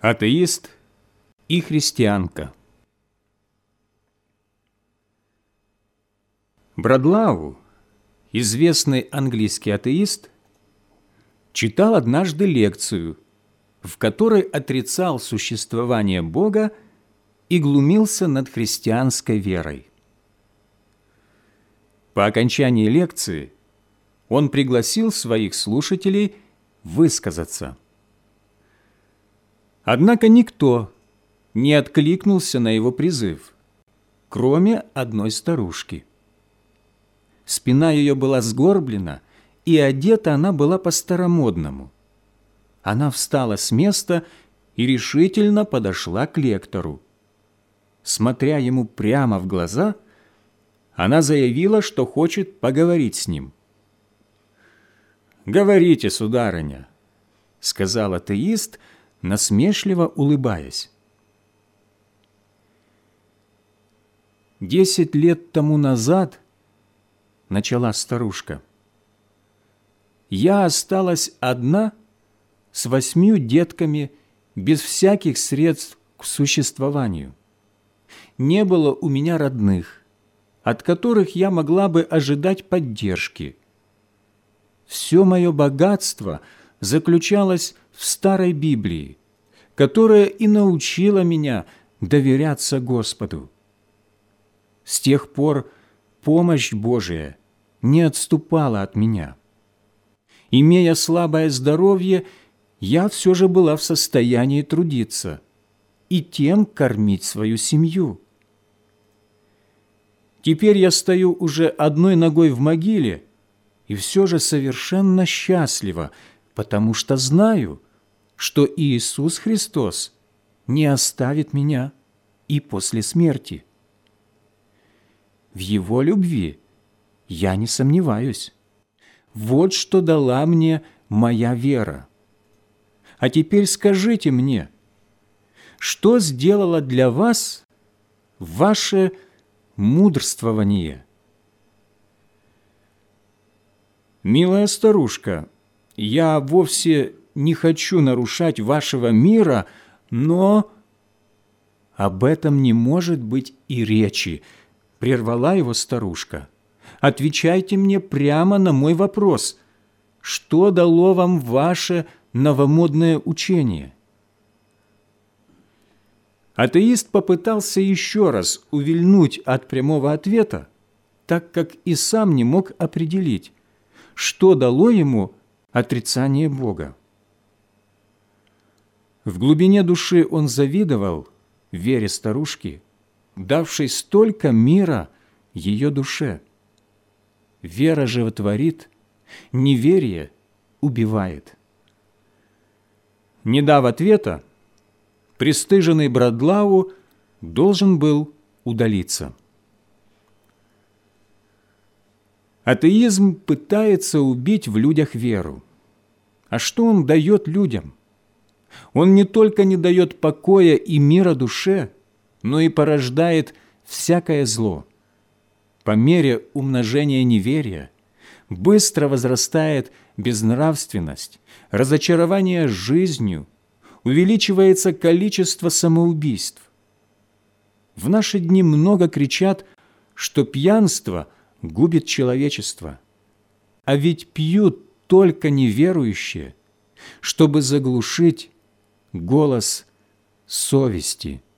Атеист и христианка. Бродлау, известный английский атеист, читал однажды лекцию, в которой отрицал существование Бога и глумился над христианской верой. По окончании лекции он пригласил своих слушателей высказаться. Однако никто не откликнулся на его призыв, кроме одной старушки. Спина ее была сгорблена, и одета она была по-старомодному. Она встала с места и решительно подошла к лектору. Смотря ему прямо в глаза, она заявила, что хочет поговорить с ним. «Говорите, сударыня», — сказал атеист, насмешливо улыбаясь. 10 лет тому назад, — начала старушка, — я осталась одна с 8 детками без всяких средств к существованию. Не было у меня родных, от которых я могла бы ожидать поддержки. Все мое богатство заключалось в старой Библии, которая и научила меня доверяться Господу. С тех пор помощь Божия не отступала от меня. Имея слабое здоровье, я все же была в состоянии трудиться и тем кормить свою семью. Теперь я стою уже одной ногой в могиле и все же совершенно счастлива, потому что знаю, что Иисус Христос не оставит меня и после смерти. В Его любви я не сомневаюсь. Вот что дала мне моя вера. А теперь скажите мне, что сделало для вас ваше мудрствование? «Милая старушка, я вовсе не хочу нарушать вашего мира, но...» «Об этом не может быть и речи», — прервала его старушка. «Отвечайте мне прямо на мой вопрос. Что дало вам ваше новомодное учение?» Атеист попытался еще раз увильнуть от прямого ответа, так как и сам не мог определить, что дало ему отрицание Бога. В глубине души он завидовал вере старушки, давшей столько мира ее душе. Вера животворит, неверие убивает. Не дав ответа, пристыженный Бродлау должен был удалиться. Атеизм пытается убить в людях веру. А что он дает людям? Он не только не дает покоя и мира душе, но и порождает всякое зло. По мере умножения неверия быстро возрастает безнравственность, разочарование жизнью, увеличивается количество самоубийств. В наши дни много кричат, что пьянство губит человечество. А ведь пьют только неверующие, чтобы заглушить голос совести.